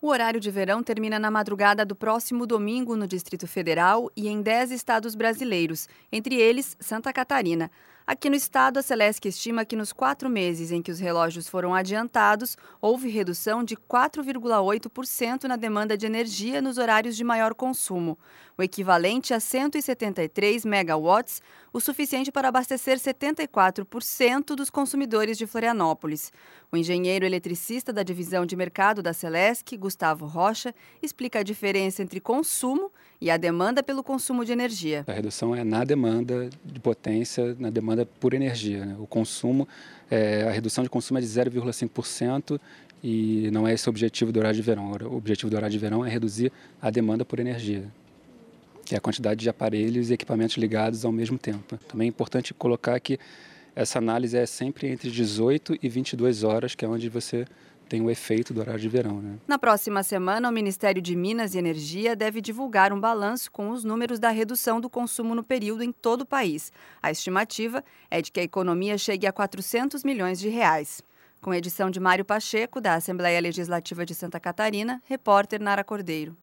O horário de verão termina na madrugada do próximo domingo no Distrito Federal e em 10 estados brasileiros, entre eles Santa Catarina. Aqui no estado, a Celesc estima que nos 4 meses em que os relógios foram adiantados, houve redução de 4,8% na demanda de energia nos horários de maior consumo, o equivalente a 173 megawatts, o suficiente para abastecer 74% dos consumidores de Florianópolis. O engenheiro eletricista da divisão de mercado da Celesc, Gustavo Rocha, explica a diferença entre consumo e a demanda pelo consumo de energia. A redução é na demanda de potência, na demanda por energia, né? O consumo, a redução de consumo é de 0,5% e não é esse o objetivo do horário de verão. O objetivo do horário de verão é reduzir a demanda por energia, que é a quantidade de aparelhos e equipamentos ligados ao mesmo tempo. Também é importante colocar que essa análise é sempre entre 18 e 22 horas, que é onde você tem o efeito do horário de verão, né? Na próxima semana, o Ministério de Minas e Energia deve divulgar um balanço com os números da redução do consumo no período em todo o país. A estimativa é de que a economia chegue a 400 milhões de reais. Com edição de Mário Pacheco, da Assembleia Legislativa de Santa Catarina, repórter Nara Cordeiro.